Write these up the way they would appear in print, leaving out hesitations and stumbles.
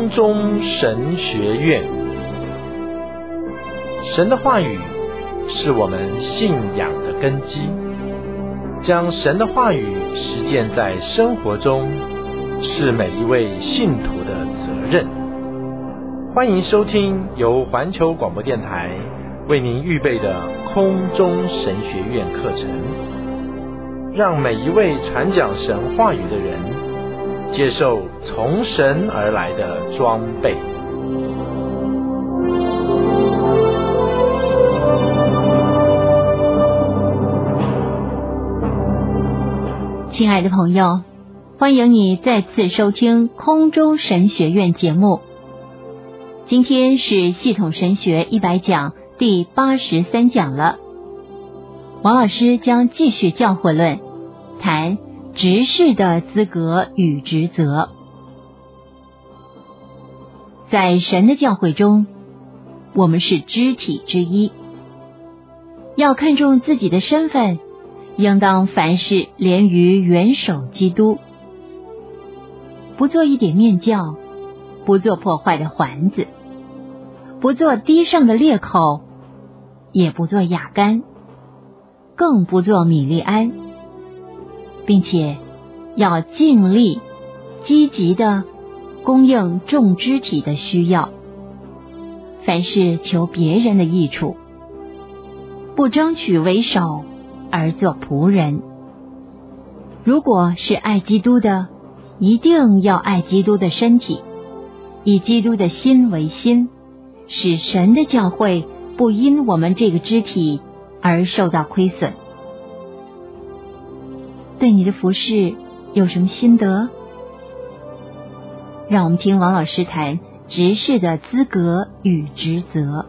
空中神学院。神的话语是我们信仰的根基，将神的话语实践在生活中，是每一位信徒的责任。欢迎收听由环球广播电台为您预备的空中神学院课程，让每一位传讲神话语的人接受从神而来的装备。 亲爱的朋友，欢迎你再次收听空中神学院节目。今天是系统神学100讲第83讲了。王老师将继续教诲论，谈执事的资格与职责。在神的教会中，我们是肢体之一，要看重自己的身份，应当凡事连于元首基督，不做一点面教，不做破坏的环子，不做低上的裂口，也不做雅干，更不做米利安，并且要尽力积极的供应众肢体的需要，凡事求别人的益处，不争取为首而做仆人。如果是爱基督的，一定要爱基督的身体，以基督的心为心，使神的教会不因我们这个肢体而受到亏损。对你的服事有什么心得？让我们听王老师谈执事的资格与职责。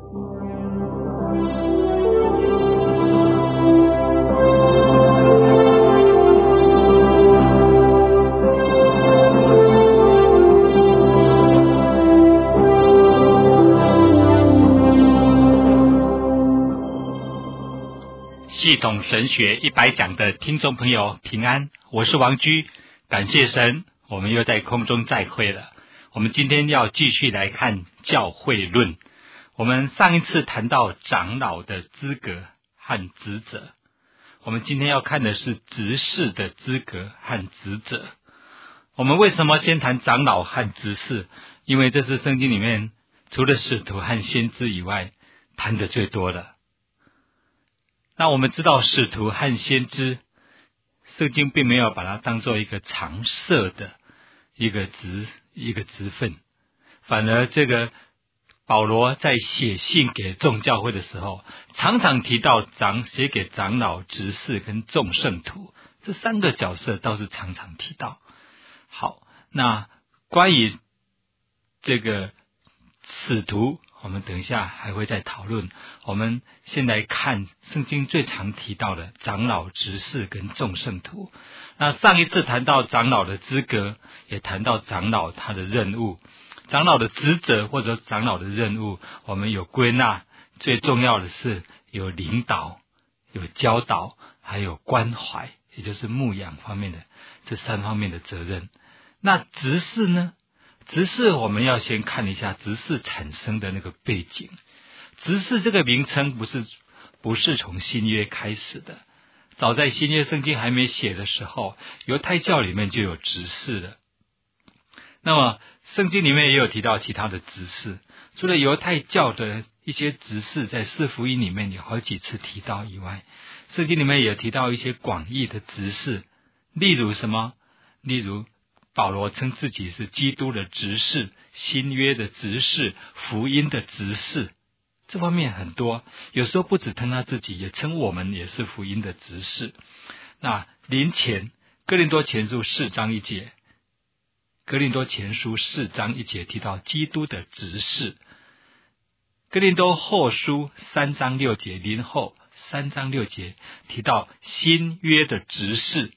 系统神学100讲的听众朋友平安，我是王居，感谢神，我们又在空中再会了。我们今天要继续来看教会论。我们上一次谈到长老的资格和职责，我们今天要看的是执事的资格和职责。我们为什么先谈长老和执事？因为这是圣经里面除了使徒和先知以外谈的最多的。那我们知道使徒和先知，圣经并没有把它当作一个常设的一个职分，反而这个保罗在写信给众教会的时候，常常提到写给长老、执事跟众圣徒这三个角色，倒是常常提到。好，那关于这个使徒，我们等一下还会再讨论。我们先来看圣经最常提到的长老、执事跟众圣徒。那上一次谈到长老的资格，也谈到长老他的任务，长老的职责或者长老的任务，我们有归纳，最重要的是有领导、有教导，还有关怀，也就是牧养方面的这三方面的责任。那执事呢？执事我们要先看一下执事产生的那个背景。执事这个名称不是从新约开始的，早在新约圣经还没写的时候，犹太教里面就有执事了。那么圣经里面也有提到其他的执事，除了犹太教的一些执事在四福音里面有好几次提到以外，圣经里面也提到一些广义的执事，例如什么？例如保罗称自己是基督的执事，新约的执事，福音的执事，这方面很多，有时候不只称他自己，也称我们也是福音的执事。那临前哥林多前书4章1节，哥林多前书4章1节提到基督的执事，哥林多后书3章6节，林后3章6节提到新约的执事，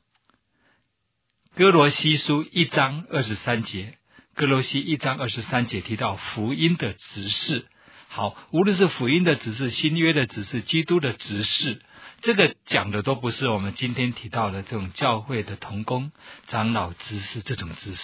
哥罗西书1章23节，哥罗西1章23节提到福音的执事。好，无论是福音的执事、新约的执事、基督的执事，这个讲的都不是我们今天提到的这种教会的同工、长老、执事这种执事。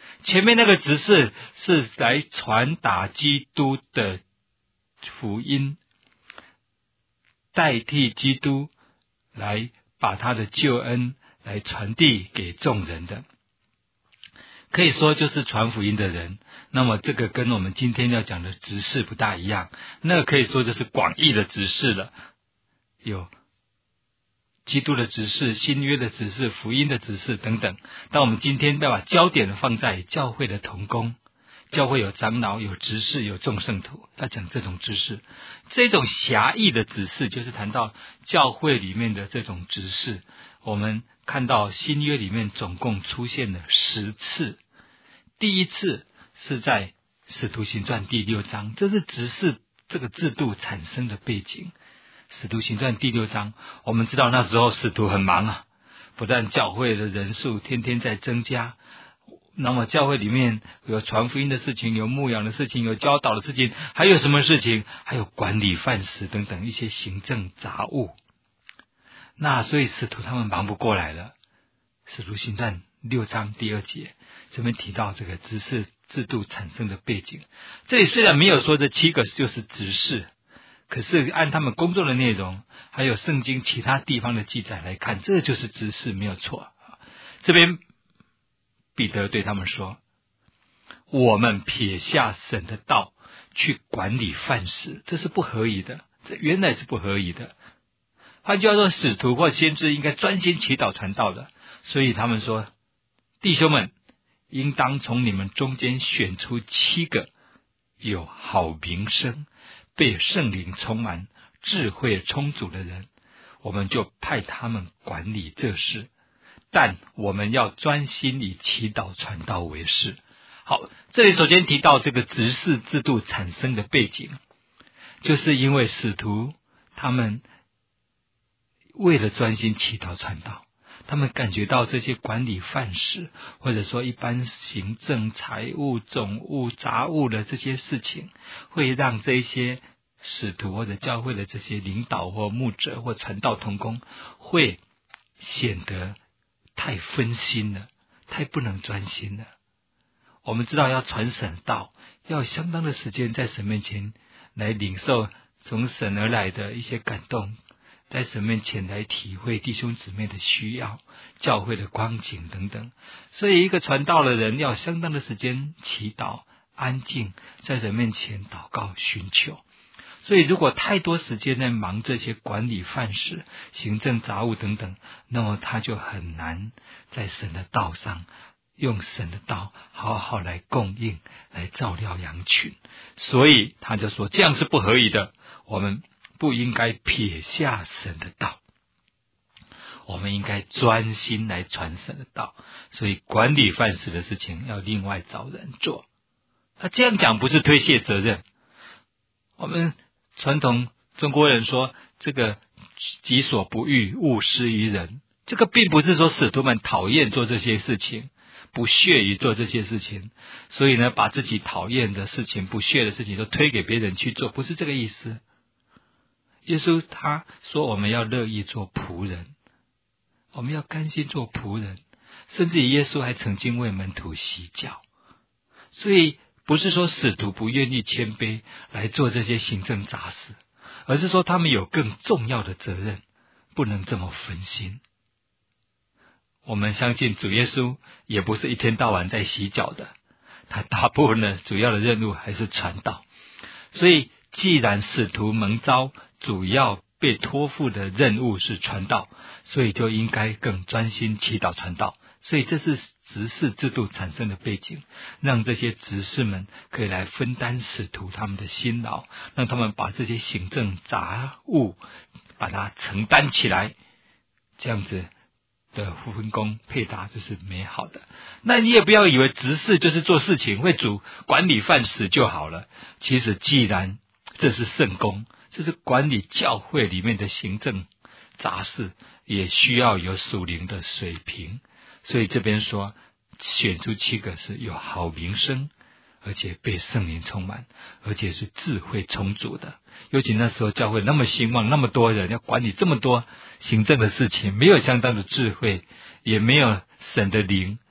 前面那个执事是来传达基督的福音，代替基督来把他的救恩来传递给众人的，可以说就是传福音的人。那么这个跟我们今天要讲的执事不大一样，那个可以说就是广义的执事了，有基督的执事、新约的执事、福音的执事等等。但我们今天要把焦点放在教会的同工，教会有长老、有执事、有众圣徒，要讲这种执事。这种狭义的执事就是谈到教会里面的这种执事。我们看到新约里面总共出现了10次，第一次是在使徒行传第6章，这是执事这个制度产生的背景。使徒行传第6章，我们知道那时候使徒很忙啊，不但教会的人数天天在增加，那么教会里面有传福音的事情，有牧养的事情，有教导的事情，还有什么事情？还有管理饭食等等一些行政杂务。那所以使徒他们忙不过来了。使徒行传6章第2节这边提到这个执事制度产生的背景。这里虽然没有说这7个就是执事，可是按他们工作的内容还有圣经其他地方的记载来看，这就是执事没有错。这边彼得对他们说，我们撇下神的道去管理饭食，这是不合宜的，这原来是不合宜的。换句话说，使徒或先知应该专心祈祷传道的。所以他们说，弟兄们应当从你们中间选出7个有好名声、被圣灵充满、智慧充足的人，我们就派他们管理这事，但我们要专心以祈祷传道为事。好，这里首先提到这个执事制度产生的背景，就是因为使徒他们为了专心祈祷传道，他们感觉到这些管理饭食，或者说一般行政、财务、总务、杂务的这些事情，会让这些使徒或者教会的这些领导或牧者或传道同工会显得太分心了，太不能专心了。我们知道要传神道，要有相当的时间在神面前来领受从神而来的一些感动，在神面前来体会弟兄姊妹的需要、教会的光景等等。所以一个传道的人要有相当的时间祈祷、安静，在神面前祷告寻求。所以如果太多时间在忙这些管理饭食、行政杂务等等，那么他就很难在神的道上用神的道好好来供应，来照料羊群。所以他就说，这样是不合宜的，我们不应该撇下神的道，我们应该专心来传神的道。所以管理饭食的事情要另外找人做。他这样讲不是推卸责任。我们传统中国人说，这个己所不欲，勿施于人。这个并不是说使徒们讨厌做这些事情，不屑于做这些事情，所以呢，把自己讨厌的事情、不屑的事情都推给别人去做，不是这个意思。耶稣他说，我们要乐意做仆人，我们要甘心做仆人，甚至于耶稣还曾经为门徒洗脚。所以不是说使徒不愿意谦卑来做这些行政杂事，而是说他们有更重要的责任，不能这么分心。我们相信主耶稣也不是一天到晚在洗脚的，他大部分的主要的任务还是传道。所以既然使徒蒙召，主要被托付的任务是传道，所以就应该更专心祈祷传道。所以这是执事制度产生的背景，让这些执事们可以来分担使徒他们的辛劳，让他们把这些行政杂务把它承担起来，这样子的分工配搭就是美好的。那你也不要以为执事就是做事情为主管理饭食就好了。其实既然这是圣工，这是管理教会里面的行政杂事，也需要有属灵的水平。所以这边说选出7个是有好名声，而且被圣灵充满，而且是智慧充足的。尤其那时候教会那么兴旺，那么多人要管理这么多行政的事情，没有相当的智慧，也没有神的灵，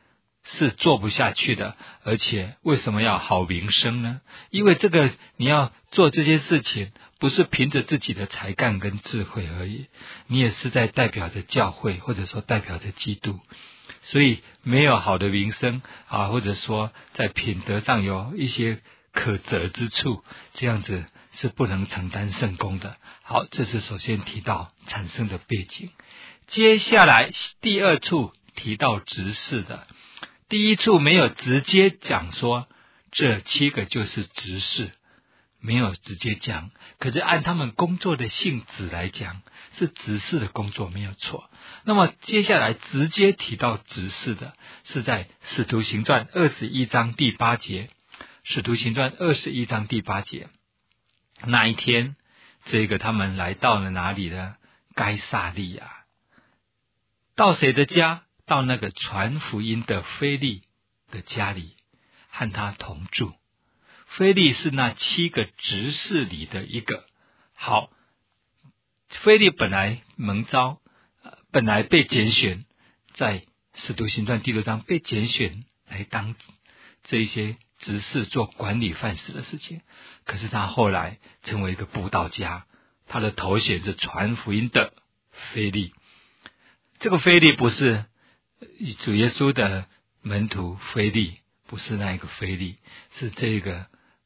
是做不下去的。而且为什么要好名声呢？因为这个你要做这些事情，不是凭着自己的才干跟智慧而已，你也是在代表着教会，或者说代表着基督。所以没有好的名声或者说在品德上有一些可责之处，这样子是不能承担圣工的。好，这是首先提到产生的背景。接下来第二处提到执事的。第一处没有直接讲说这7个就是执事，没有直接讲，可是按他们工作的性质来讲，是执事的工作没有错。那么接下来直接提到执事的是在使徒行传21章第8节。使徒行传21章第8节，那一天他们来到了哪里呢？该撒利亚。到谁的家？到那个传福音的腓利的家里，和他同住。腓利是那7个执事里的一个。好，腓利本来蒙召，本来被拣选，在使徒行传第6章被拣选来当这一些执事做管理饭食的事情。可是他后来成为一个布道家，他的头衔是传福音的腓利。这个腓利不是主耶稣的门徒腓利，不是那一个腓利，是这个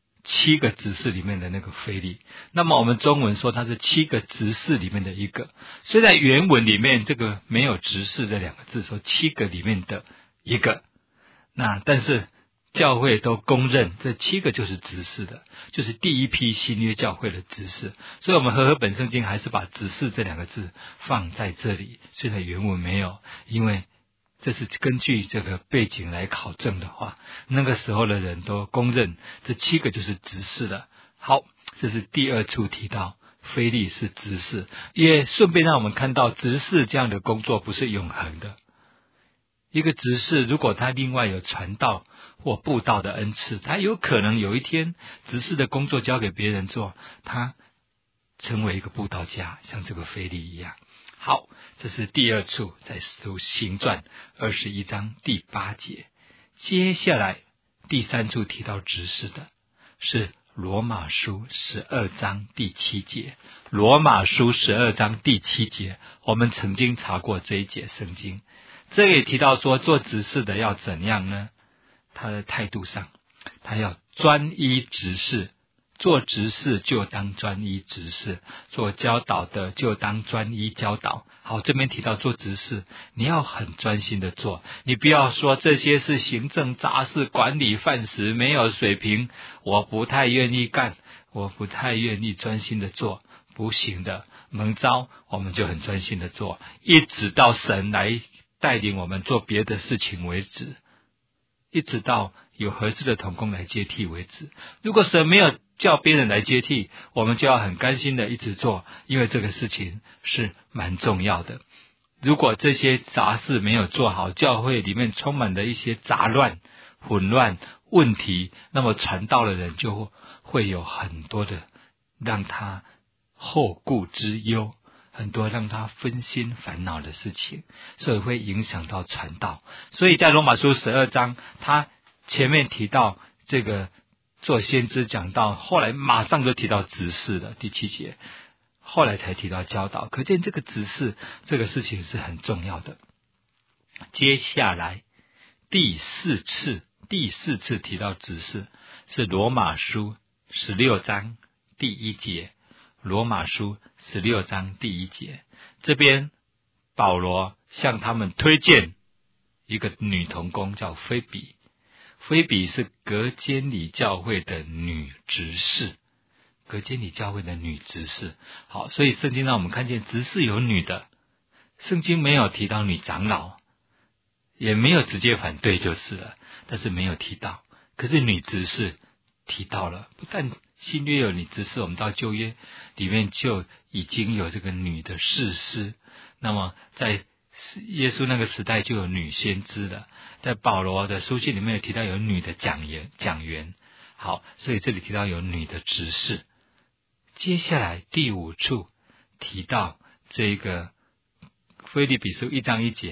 7个执事里面的那个腓利。那么我们中文说他是7个执事里面的一个，虽然原文里面这个没有执事这2个字，说7个里面的一个，但是教会都公认这7个就是执事的，就是第一批新约教会的执事。所以我们和合本圣经还是把执事这2个字放在这里，虽然原文没有，因为这是根据这个背景来考证的话，那个时候的人都公认这7个就是执事的。好，这是第2处提到腓利是执事，也顺便让我们看到执事这样的工作不是永恒的。一个执事如果他另外有传道或布道的恩赐，他有可能有一天执事的工作交给别人做，他成为一个布道家，像这个腓利一样。好，这是第2处，在使徒行传21章第8节。接下来第3处提到执事的是罗马书12章第7节。罗马书12章第7节，我们曾经查过这一节圣经。这也提到说做执事的要怎样呢？他的态度上，他要专一执事，做执事就当专一执事，做教导的就当专一教导。好，这边提到做执事，你要很专心的做，你不要说这些是行政杂事、管理饭食，没有水平，我不太愿意干，我不太愿意专心的做，不行的。蒙召我们就很专心的做，一直到神来带领我们做别的事情为止，一直到有合适的同工来接替为止。如果神没有叫别人来接替，我们就要很甘心的一直做，因为这个事情是蛮重要的。如果这些杂事没有做好，教会里面充满了一些杂乱、混乱、问题，那么传道的人就会有很多的让他后顾之忧，很多让他分心烦恼的事情，所以会影响到传道。所以在罗马书12章，他前面提到这个做先知讲道，后来马上就提到执事了，第7节，后来才提到教导。可见这个执事这个事情是很重要的。接下来第四次提到执事是罗马书16章第1节。罗马书16章第1节，这边保罗向他们推荐一个女同工叫菲比。菲比是格监里教会的女执事，格监里教会的女执事。好，所以圣经让我们看见执事有女的，圣经没有提到女长老，也没有直接反对就是了，但是没有提到。可是女执事提到了，不但新约有女执事，我们到旧约里面就已经有这个女的士师，那么在耶稣那个时代就有女先知了，在保罗的书信里面有提到有女的讲员。好，所以这里提到有女的执事。接下来第5处提到这个腓立比书1章1节，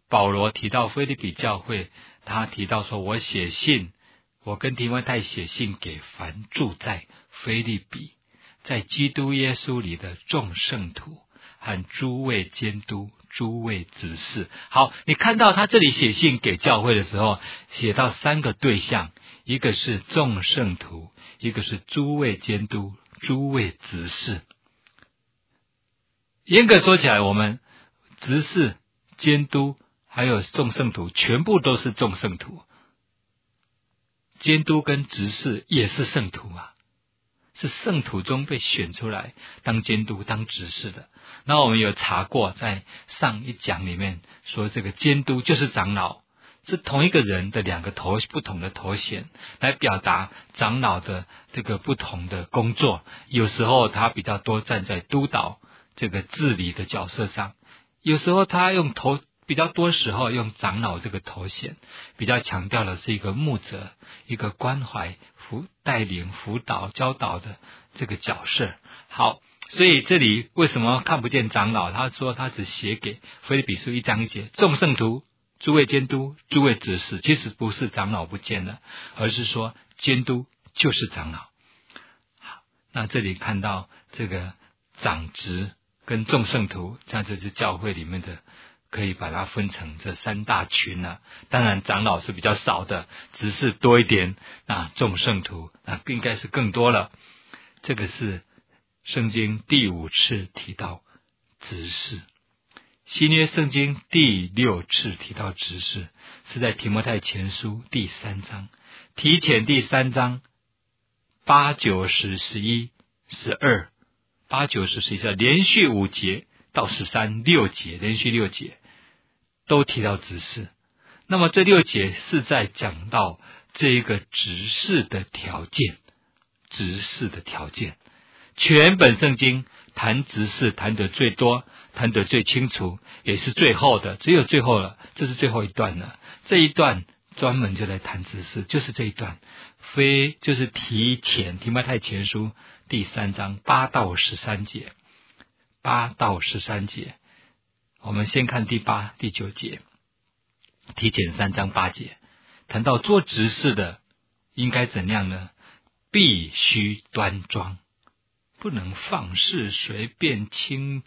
保罗提到腓立比教会，他提到说，我跟提摩太写信给凡住在腓立比，在基督耶稣里的众圣徒和诸位监督、诸位执事。好，你看到他这里写信给教会的时候，写到3个对象，一个是众圣徒，一个是诸位监督、诸位执事。严格说起来，我们执事、监督还有众圣徒全部都是众圣徒，监督跟执事也是圣徒啊，是圣徒中被选出来当监督当执事的。那我们有查过，在上一讲里面说，这个监督就是长老，是同一个人的2个不同的头衔，来表达长老的这个不同的工作。有时候他比较多站在督导这个治理的角色上，有时候他比较多时候用长老这个头衔，比较强调的是一个牧者，一个关怀、带领、辅导、教导的这个角色。好，所以这里为什么看不见长老？他说他只写给腓立比书1章1节，众圣徒、诸位监督、诸位执事，其实不是长老不见了，而是说监督就是长老。好，那这里看到这个长执跟众圣徒，像这是教会里面的，可以把它分成这3大群啊。当然长老是比较少的，执事多一点，那众圣徒那应该是更多了。这个是圣经第5次提到执事，新约圣经第6次提到执事，是在提摩太前书第3章，提前第3章8、9、10、11、12、8、9、10、11，连续5节到13、6节，连续6节都提到执事。那么这6节是在讲到这一个执事的条件，执事的条件。全本圣经谈执事谈得最多，谈得最清楚，也是最后的，只有最后了，这是最后一段了。这一段专门就来谈执事，就是这一段，就是提摩太前书第3章8到13节，8到13节。我们先看第8、第9节，提前3章8节，谈到做执事的应该怎样呢？必须端庄，不能放肆随便轻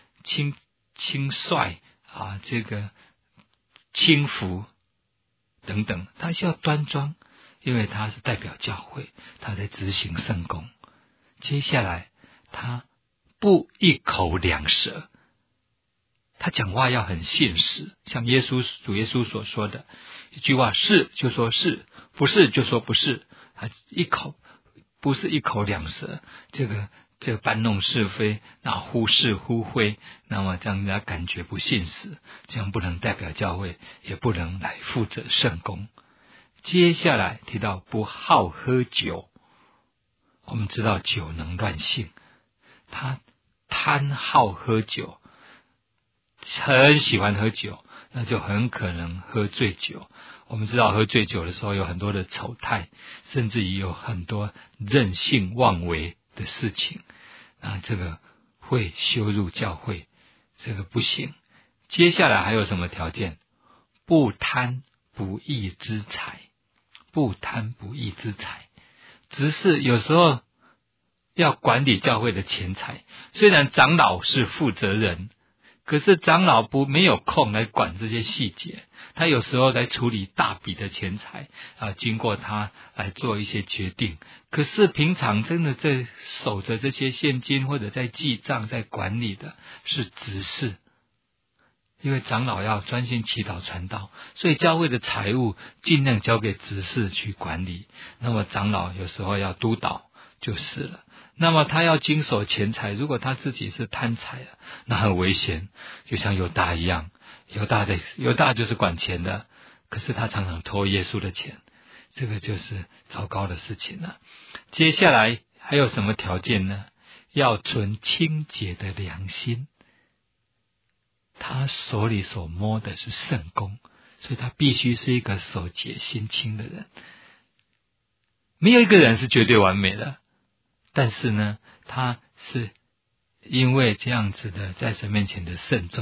率啊，这个轻浮等等，他需要端庄，因为他是代表教会，他在执行圣工。接下来他不一口两舌，他讲话要很现实，像主耶稣所说的一句话，是就说是，不是就说不是，他不是一口两舌，这个搬弄是非，那忽是忽非，那么这样人家感觉不信实，这样不能代表教会，也不能来负责圣工。接下来提到不好喝酒，我们知道酒能乱性，他贪好喝酒，很喜欢喝酒，那就很可能喝醉酒。我们知道喝醉酒的时候有很多的丑态，甚至于有很多任性妄为的事情，那这个会羞辱教会，这个不行。接下来还有什么条件？不贪不义之财，不贪不义之财。执事有时候要管理教会的钱财，虽然长老是负责人，可是长老没有空来管这些细节，他有时候在处理大笔的钱财啊，经过他来做一些决定。可是平常真的在守着这些现金或者在记账在管理的是执事，因为长老要专心祈祷传道，所以教会的财务尽量交给执事去管理，那么长老有时候要督导就是了。那么他要经手钱财，如果他自己是贪财了，那很危险，就像犹大一样，犹大就是管钱的，可是他常常偷耶稣的钱，这个就是糟糕的事情了。接下来还有什么条件呢？要存清洁的良心，他手里所摸的是圣工，所以他必须是一个守节心清的人。没有一个人是绝对完美的，但是呢，他是因为这样子的在神面前的慎重，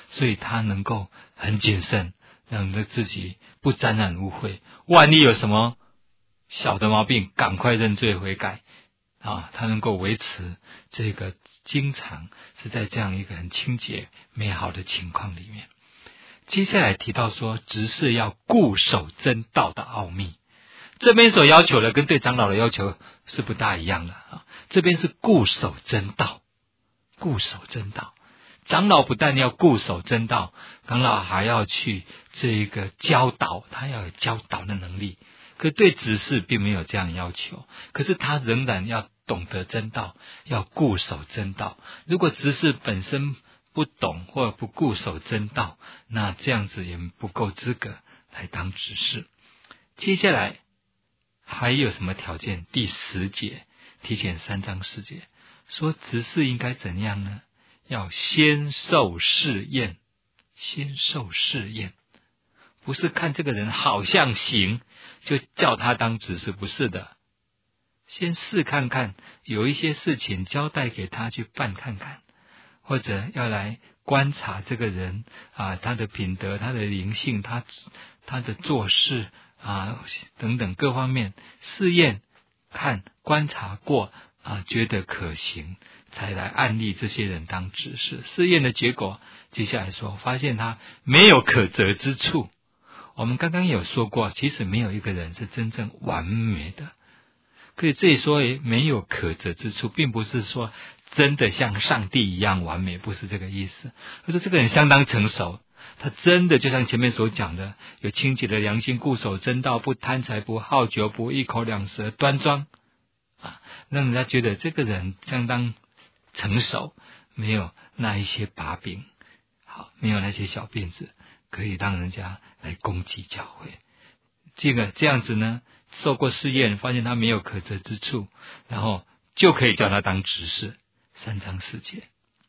所以他能够很谨慎，让自己不沾染污秽。万一有什么小的毛病，赶快认罪悔改啊！他能够维持这个经常是在这样一个很清洁美好的情况里面。接下来提到说，执事要固守真道的奥秘。这边所要求的跟对长老的要求是不大一样的啊。这边是固守真道，固守真道。长老不但要固守真道，长老还要去这个教导，他要有教导的能力。可对执事并没有这样要求，可是他仍然要懂得真道，要固守真道。如果执事本身不懂或不固守真道，那这样子也不够资格来当执事。接下来还有什么条件？第10节，提前3章4节说执事应该怎样呢？要先受试验，先受试验，不是看这个人好像行就叫他当执事，不是的。先试看看，有一些事情交代给他去办看看，或者要来观察这个人啊，他的品德，他的灵性，他的做事啊等等各方面试验看观察过啊，觉得可行，才来案例这些人当执事。试验的结果，接下来说发现他没有可责之处。我们刚刚有说过，其实没有一个人是真正完美的。可以这里说没有可责之处，并不是说真的像上帝一样完美，不是这个意思。而是这个人相当成熟，他真的就像前面所讲的，有清洁的良心，固守真道，不贪财，不好酒，不一口两舌，端庄啊，让人家觉得这个人相当成熟，没有那一些把柄，好，没有那些小辫子，可以让人家来攻击教会。这样子呢，受过试验，发现他没有可责之处，然后就可以叫他当执事。3章4节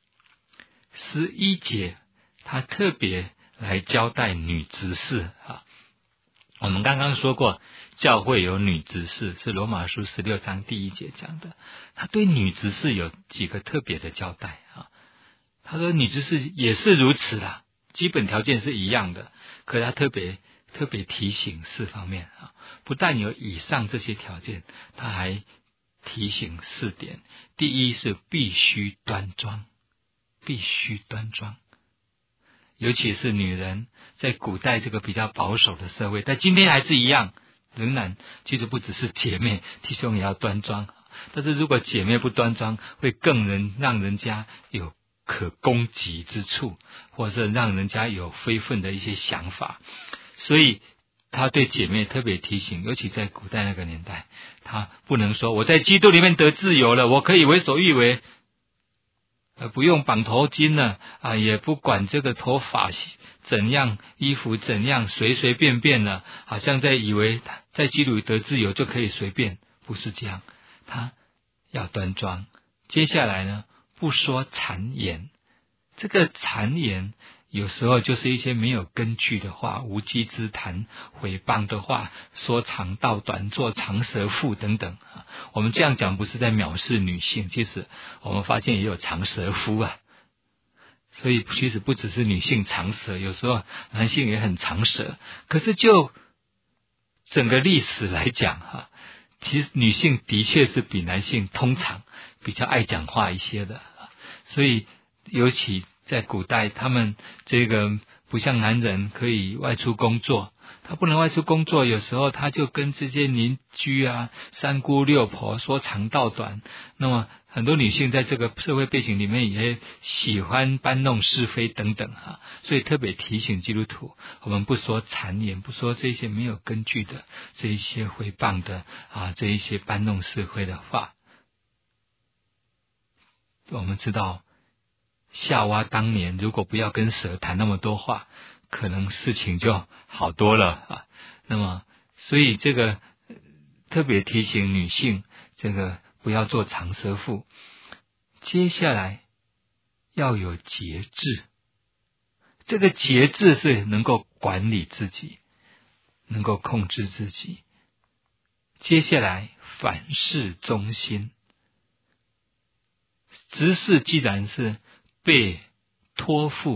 11节他特别来交代女执事啊。我们刚刚说过，教会有女执事，是罗马书16章第1节讲的。他对女执事有几个特别的交代啊。他说女执事也是如此啦，基本条件是一样的，可他特别提醒4方面啊。不但有以上这些条件，他还提醒4点。第一是必须端庄，必须端庄。尤其是女人，在古代这个比较保守的社会，但今天还是一样，仍然其实不只是姐妹，弟兄也要端庄。但是如果姐妹不端庄，会更让人家有可攻击之处，或是让人家有非分的一些想法。所以他对姐妹特别提醒，尤其在古代那个年代，他不能说我在基督里面得自由了，我可以为所欲为，不用绑头巾了啊，也不管这个头发怎样，衣服怎样，随随便便了，好像以为在基督里得自由就可以随便，不是这样，他要端庄。接下来呢，不说谗言。这个谗言有时候就是一些没有根据的话，无稽之谈，毁谤的话，说长道短，做长舌妇等等。我们这样讲不是在藐视女性，其实我们发现也有长舌妇啊。所以其实不只是女性长舌，有时候男性也很长舌。可是就整个历史来讲其实女性的确是比男性通常比较爱讲话一些的。所以尤其在古代，他们这个不像男人可以外出工作，他不能外出工作，有时候他就跟这些邻居啊、三姑六婆说长道短。那么很多女性在这个社会背景里面也喜欢搬弄是非等等所以特别提醒基督徒，我们不说谗言，不说这些没有根据的这一些毁谤的这一些搬弄是非的话。我们知道夏娃当年如果不要跟蛇谈那么多话，可能事情就好多了那么所以这个特别提醒女性，这个不要做长舌妇。接下来要有节制，这个节制是能够管理自己，能够控制自己。接下来凡事忠心。执事既然是被托付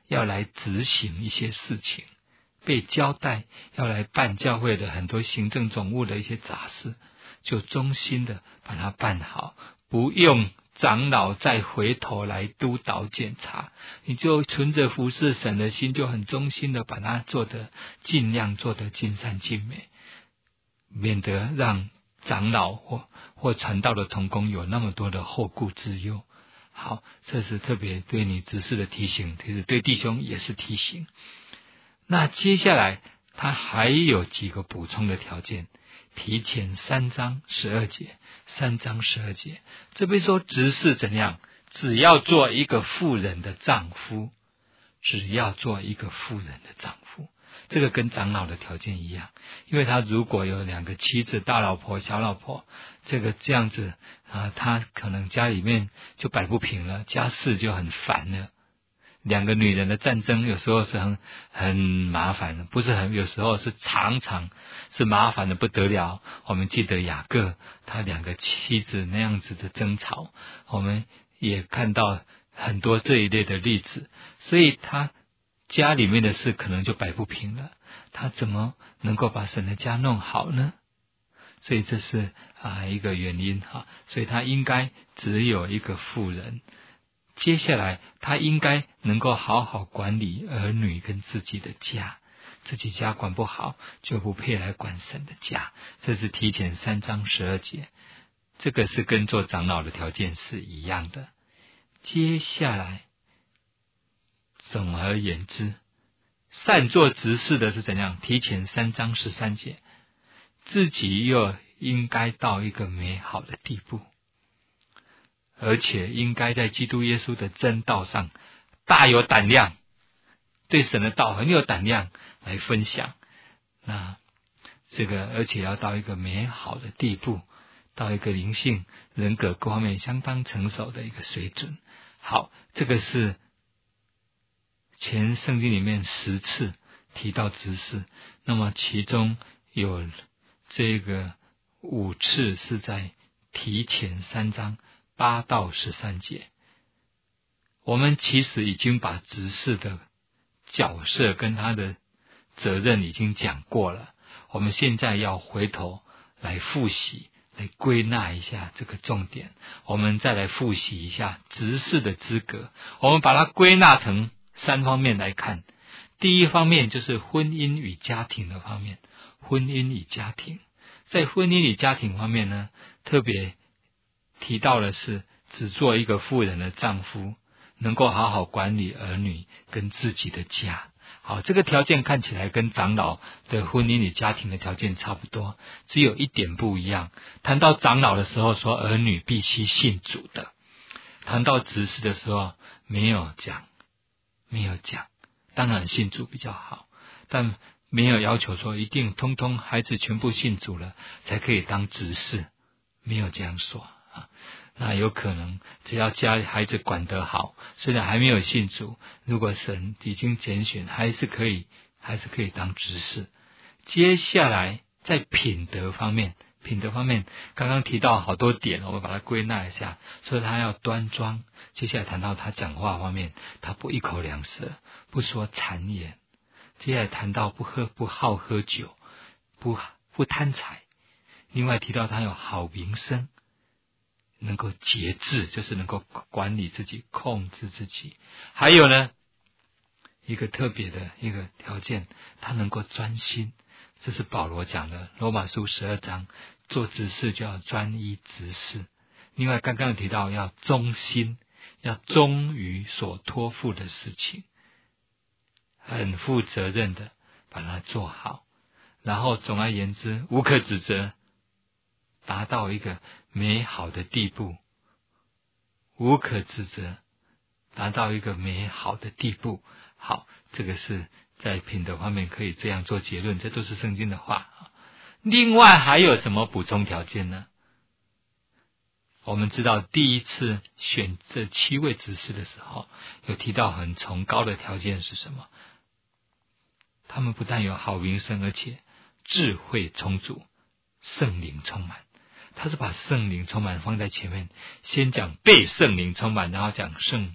要来执行一些事情，被交代要来办教会的很多行政总务的一些杂事，就忠心的把它办好，不用长老再回头来督导检查，你就存着服侍神的心，就很忠心的把它做得尽量做得尽善尽美，免得让长老或传道的同工有那么多的后顾之忧。好，这是特别对你执事的提醒，其实对弟兄也是提醒。那接下来他还有几个补充的条件，提前3章12节，3章12节，这边说执事怎样，只要做一个妇人的丈夫，只要做一个妇人的丈夫，这个跟长老的条件一样，因为他如果有2个妻子，大老婆小老婆，这样子他可能家里面就摆不平了，家事就很烦了。2个女人的战争有时候是很麻烦的，不是有时候是常常是麻烦的不得了。我们记得雅各他2个妻子那样子的争吵，我们也看到很多这一类的例子，所以他家里面的事可能就摆不平了，他怎么能够把神的家弄好呢？所以这是一个原因所以他应该只有一个妇人。接下来他应该能够好好管理儿女跟自己的家，自己家管不好就不配来管神的家，这是提前3章12节，这个是跟做长老的条件是一样的。接下来总而言之，善做执事的是怎样？提前3章13节，自己又应该到一个美好的地步，而且应该在基督耶稣的真道上大有胆量，对神的道很有胆量来分享。那而且要到一个美好的地步，到一个灵性人格各方面相当成熟的一个水准。好，这个是前圣经里面10次提到执事，那么其中有这个5次是在提前3章8到13节。我们其实已经把执事的角色跟他的责任已经讲过了，我们现在要回头来复习，来归纳一下这个重点。我们再来复习一下执事的资格，我们把它归纳成3方面来看。第一方面就是婚姻与家庭的方面，婚姻与家庭。在婚姻与家庭方面呢，特别提到的是只做一个妇人的丈夫，能够好好管理儿女跟自己的家。好，这个条件看起来跟长老的婚姻与家庭的条件差不多，只有一点不一样。谈到长老的时候说儿女必须信主的，谈到执事的时候没有讲，当然信主比较好，但没有要求说一定通通孩子全部信主了才可以当执事，没有这样说那有可能只要家里孩子管得好，虽然还没有信主，如果神已经拣选，还是可以当执事。接下来在品德方面刚刚提到好多点，我们把它归纳一下，说他要端庄。接下来谈到他讲话方面，他不一口两舌，不说谗言。接下来谈到不好喝酒，不贪财。另外提到他有好名声，能够节制，就是能够管理自己，控制自己。还有呢，一个特别的一个条件，他能够专心。这是保罗讲的罗马书12章，做执事就要专一执事。另外刚刚提到要忠心，要忠于所托付的事情，很负责任的把它做好。然后总而言之无可指责，达到一个美好的地步，无可指责，达到一个美好的地步。好，这个是在品德方面可以这样做结论，这都是圣经的话。另外还有什么补充条件呢？我们知道第一次选这7位执事的时候，有提到很崇高的条件是什么？他们不但有好名声，而且智慧充足，圣灵充满。他是把圣灵充满放在前面，先讲被圣灵充满，然后讲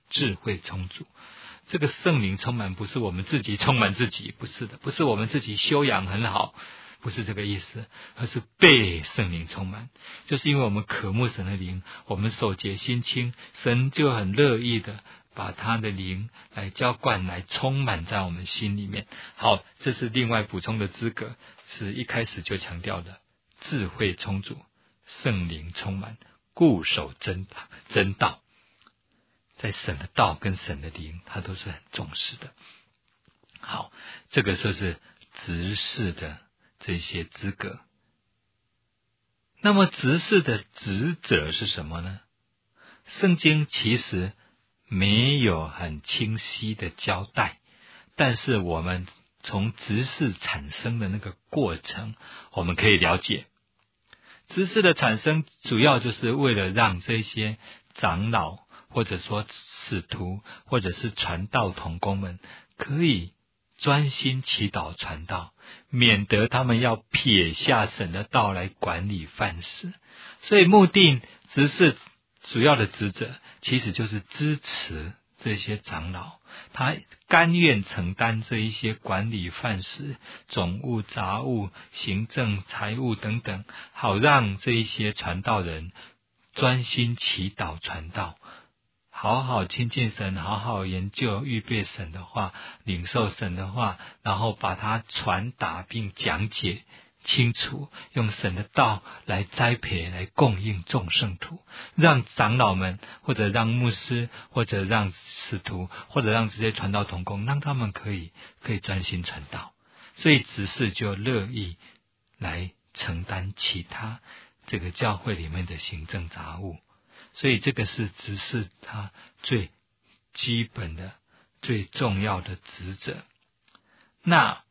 智慧充足。这个圣灵充满不是我们自己充满自己，不是的，不是我们自己修养很好，不是这个意思，而是被圣灵充满。就是因为我们渴慕神的灵，我们手洁心清，神就很乐意的把他的灵来浇灌，来充满在我们心里面。好，这是另外补充的资格，是一开始就强调的智慧充足，圣灵充满，固守真道。在神的道跟神的灵，他都是很重视的。好，这个就是执事的这些资格。那么执事的职责是什么呢？圣经其实没有很清晰的交代，但是我们从执事产生的那个过程，我们可以了解，执事的产生主要就是为了让这些长老或者说使徒或者是传道同工们可以专心祈祷传道，免得他们要撇下神的道来管理饭食。所以目的执事主要的职责其实就是支持这些长老，他甘愿承担这一些管理饭食、总务、杂务、行政、财务等等，好让这一些传道人专心祈祷传道，好好亲近神，好好研究预备神的话，领受神的话，然后把它传达并讲解清楚，用神的道来栽培，来供应众圣徒，让长老们或者让牧师或者让使徒或者让这些传道同工，让他们可以专心传道。所以执事就乐意来承担其他这个教会里面的行政杂务。所以这个是执事他最基本的最重要的职责。那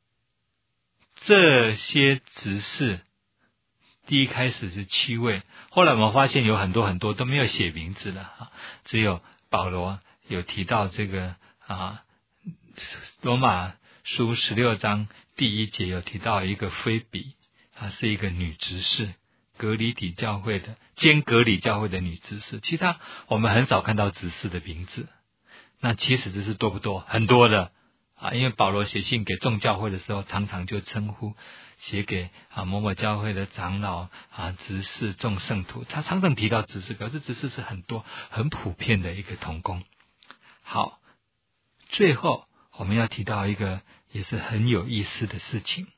这些执事第一开始是7位，后来我们发现有很多都没有写名字了，只有保罗有提到这个罗马书16章第1节有提到一个菲比，她是一个女执事，革哩底教会的兼革哩教会的女执事，其他我们很少看到执事的名字。那其实这是多不多？很多的因为保罗写信给众教会的时候，常常就称呼写给某某教会的长老执事、众圣徒，他常常提到执事，可是执事是很多很普遍的一个同工。好，最后我们要提到一个也是很有意思的事情，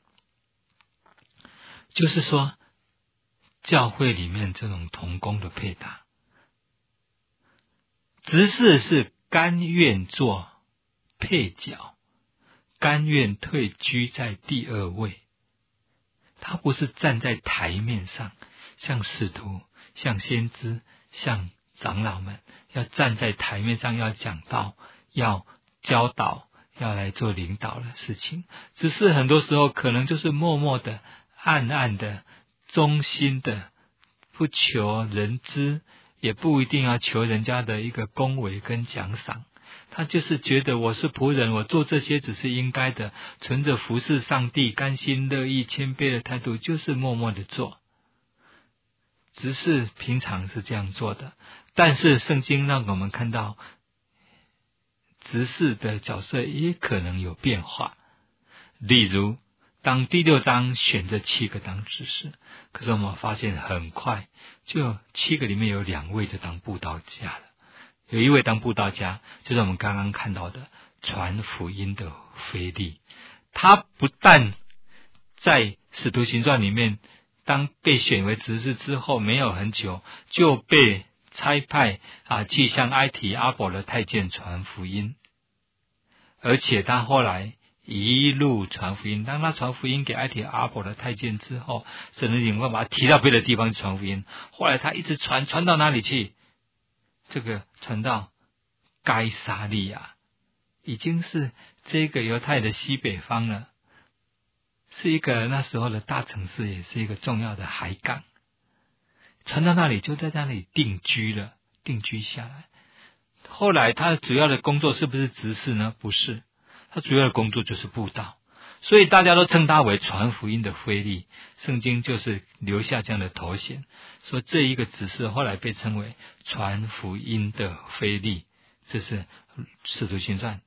就是说教会里面这种同工的配搭，执事是甘愿做配角，甘愿退居在第2位，他不是站在台面上，像使徒、像先知、像长老们要站在台面上，要讲道、要教导、要来做领导的事情。只是很多时候可能就是默默的、暗暗的、忠心的，不求人知，也不一定要求人家的一个恭维跟奖赏，他就是觉得我是仆人，我做这些只是应该的，存着服侍上帝甘心乐意谦卑的态度，就是默默的做。只是平常是这样做的，但是圣经让我们看到执事的角色也可能有变化。例如当第6章选这7个当执事，可是我们发现很快就7个里面有2位就当布道家了，有1位当布道家，就是我们刚刚看到的传福音的腓利。他不但在使徒行传里面当被选为执事之后没有很久，就被差派去向埃提阿伯的太监传福音，而且他后来一路传福音。当他传福音给埃提阿伯的太监之后，神的灵会把他提到别的地方去传福音。后来他一直传到哪里去？这个传到该撒利亚，已经是这个犹太的西北方了，是一个那时候的大城市，也是一个重要的海港。传到那里就在那里定居下来。后来他主要的工作是不是执事呢？不是，他主要的工作就是布道，所以大家都称他为传福音的腓利。圣经就是留下这样的头衔，说这一个执事后来被称为传福音的腓利， 这是使徒行传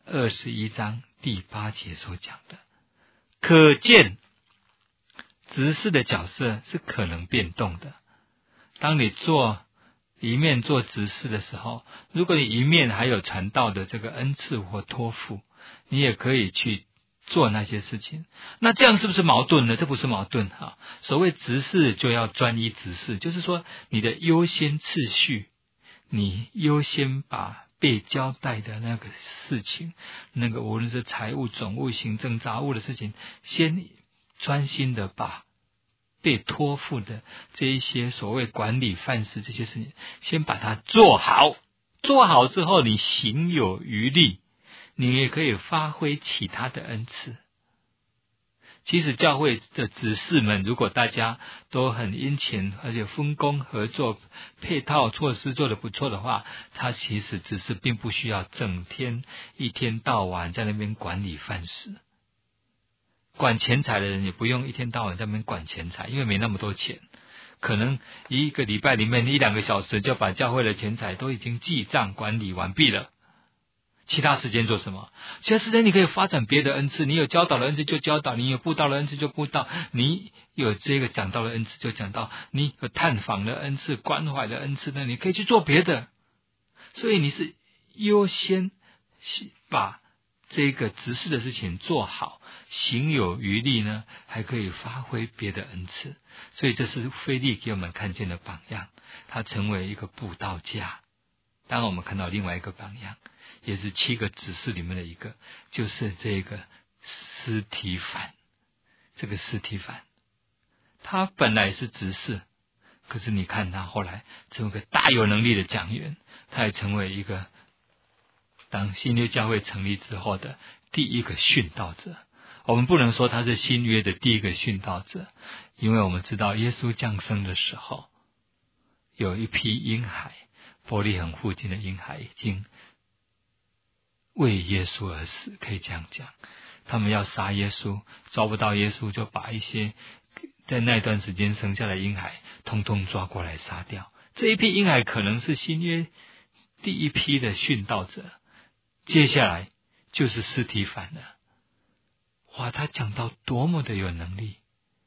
21章第8节所讲的。可见执事的角色是可能变动的。当你一面做执事的时候，如果你一面还有传道的这个恩赐或托付，你也可以去做那些事情。那这样是不是矛盾呢？这不是矛盾哈。所谓执事就要专一执事，就是说你的优先次序，你优先把被交代的那个事情，那个无论是财务、总务、行政、杂务的事情，先专心的把被托付的这一些所谓管理范式这些事情，先把它做好。做好之后，你行有余力，你也可以发挥其他的恩赐。其实教会的执事们，如果大家都很殷勤，而且分工合作，配套措施做得不错的话，他其实只是并不需要整天一天到晚在那边管理范式。管钱财的人也不用一天到晚在那边管钱财，因为没那么多钱，可能一个礼拜里面1-2个小时就把教会的钱财都已经记账管理完毕了。其他时间做什么？其他时间你可以发展别的恩赐，你有教导的恩赐就教导，你有布道的恩赐就布道，你有这个讲道的恩赐就讲道，你有探访的恩赐、关怀的恩赐呢，你可以去做别的。所以你是优先把这个执事的事情做好，行有余力呢，还可以发挥别的恩赐。所以这是腓利给我们看见的榜样，他成为一个布道家。当然我们看到另外一个榜样，也是7个执事里面的一个，就是这个司提反。这个司提反他本来是执事，可是你看他后来成为一个大有能力的讲员，他也成为一个当新约教会成立之后的第一个殉道者。我们不能说他是新约的第一个殉道者，因为我们知道耶稣降生的时候，有一批婴孩，伯利恒附近的婴孩已经为耶稣而死，可以这样讲。他们要杀耶稣，抓不到耶稣，就把一些在那段时间生下的婴孩通通抓过来杀掉。这一批婴孩可能是新约第一批的殉道者。接下来就是司提反了。哇，他讲到多么的有能力，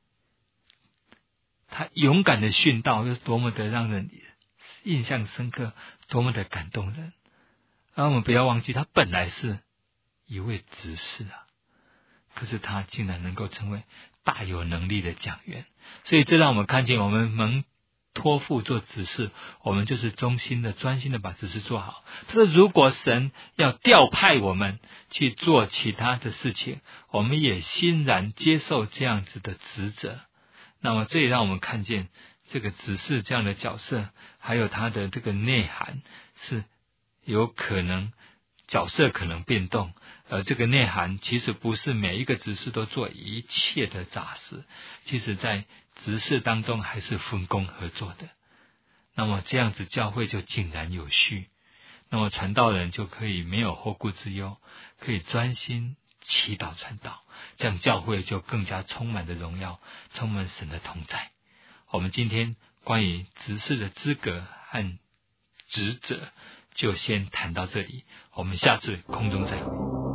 他勇敢的殉道又多么的让人印象深刻，多么的感动人。而我们不要忘记，他本来是一位执事啊，可是他竟然能够成为大有能力的讲员。所以这让我们看见，我们蒙托付做执事，我们就是忠心的专心的把执事做好。他说如果神要调派我们去做其他的事情，我们也欣然接受这样子的职责。那么这也让我们看见这个执事这样的角色，还有他的这个内涵，是有可能角色可能变动，而这个内涵其实不是每一个执事都做一切的杂事，其实在执事当中还是分工合作的。那么这样子教会就井然有序，那么传道人就可以没有后顾之忧，可以专心祈祷传道，这样教会就更加充满着荣耀，充满神的同在。我们今天关于执事的资格和职责就先谈到这里，我们下次空中再会。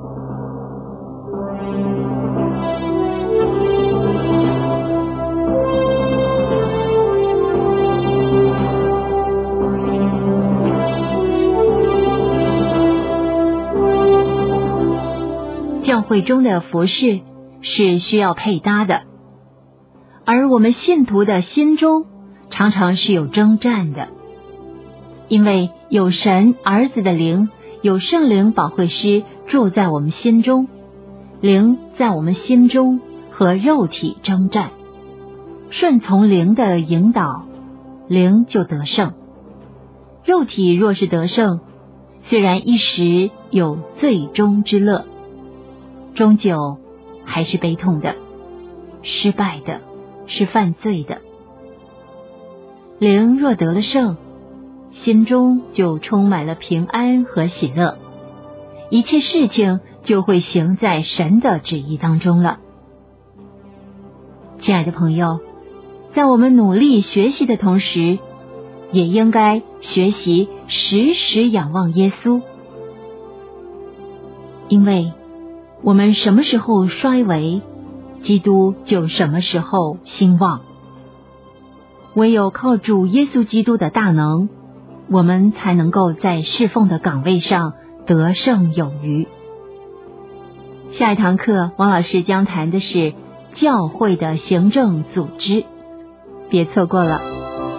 教会中的服事是需要配搭的，而我们信徒的心中常常是有征战的，因为有神儿子的灵，有圣灵保惠师住在我们心中，灵在我们心中和肉体征战，顺从灵的引导，灵就得胜。肉体若是得胜，虽然一时有最终之乐，终究还是悲痛的，失败的，是犯罪的。灵若得了胜，心中就充满了平安和喜乐，一切事情就会行在神的旨意当中了。亲爱的朋友，在我们努力学习的同时，也应该学习时时仰望耶稣，因为我们什么时候衰微，基督就什么时候兴旺。唯有靠主耶稣基督的大能，我们才能够在侍奉的岗位上得胜有余。下一堂课，王老师将谈的是教会的行政组织，别错过了。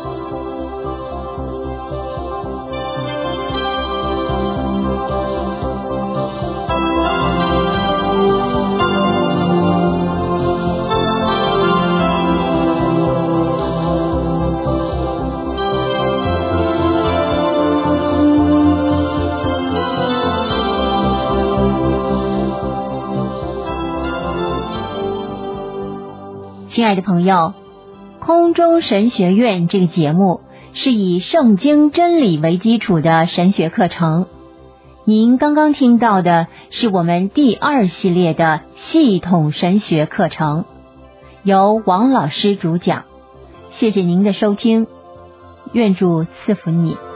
亲爱的朋友，空中神学院这个节目是以圣经真理为基础的神学课程。您刚刚听到的是我们第2系列的系统神学课程，由王老师主讲。谢谢您的收听，愿主赐福你。